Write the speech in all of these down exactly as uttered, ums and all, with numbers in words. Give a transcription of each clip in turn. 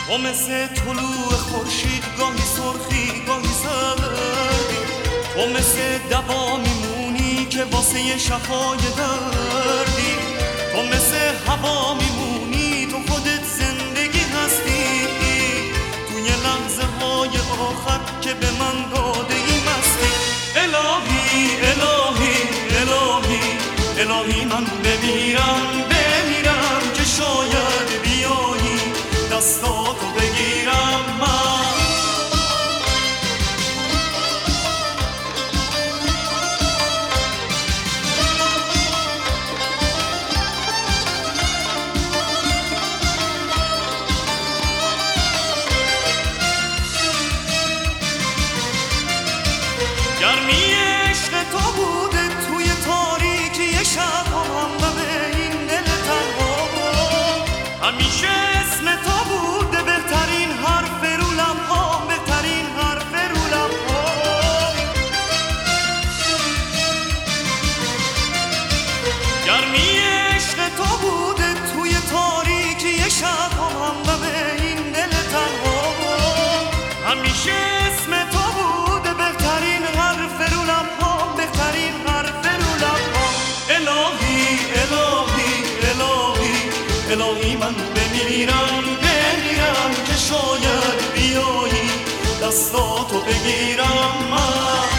تو مثل طلوع خورشید، گاهی سرخی گاهی زردی. تو مثل دوا میمونی که واسه شفای دردی. تو مثل هوا میمونی، تو خودت زندگی هستی. توی لحظه های آخر که به من داده ای مستی. الهی الهی الهی الهی من بمیرم بمیرم که شاید بیایی دستاتو بگیرم من. گرمی عشق تو بوده توی تاریکی شب هم به این دل تنها. همیشه اسم تو بوده بهترین حرف رو لب‌ها، بهترین حرف رو لب‌ها. گرمی عشق تو بوده توی تاریکی شب هم به این دل تنها. همیشه اسم تو بوده بهترین حرف رو لب‌ها، بهترین حرف رو لب‌ها. الهی الهی الهی الهی من بمیرم بمیرم که شاید بیایی دستاتو بگیرم من.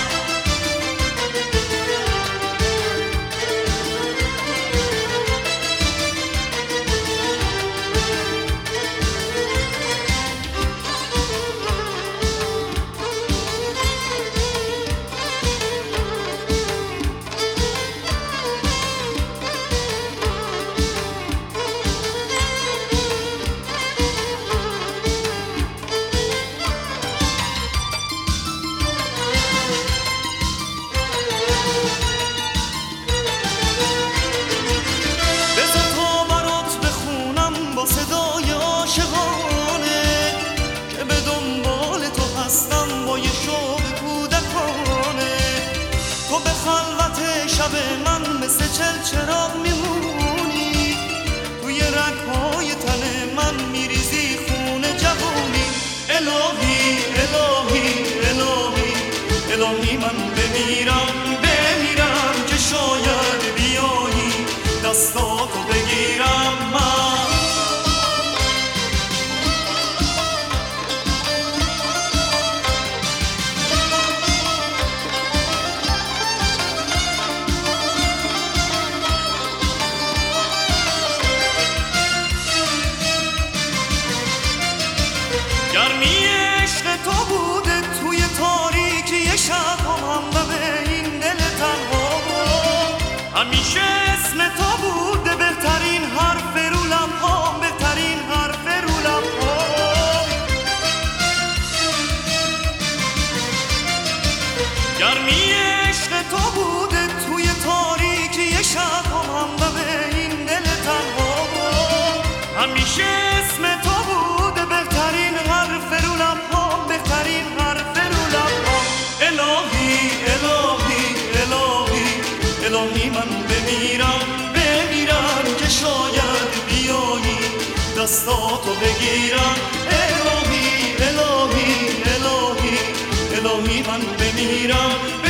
صدای عاشقانه که به دنبال تو هستم با یه شوق کودکانه. تو به خلوت شب من مثل چلچراغ میمونی، توی رگ‌های تن من میریزی خون جوانی. الهی الهی الهی الهی من بمیرم بمیرم که شاید بیایی دستاتو بگیرم من. گرمی عشق تو بوده توی تاریکی شب هم به این دل تنها. همیشه اسم تو بوده بهترین حرف رو لب‌ها، بهترین حرف رو لب‌ها. گرمی عشق تو بوده توی تاریکی شب هم به این دل تنها. همیشه اسم تو بوده بهترین حرف رو لب‌ها، بهترین حرف رو لب‌ها. الهی الهی الهی الهی من بمیرم بمیرم که شاید بیایی دستاتو بگیرم. الهی الهی الهی الهی من بمیرم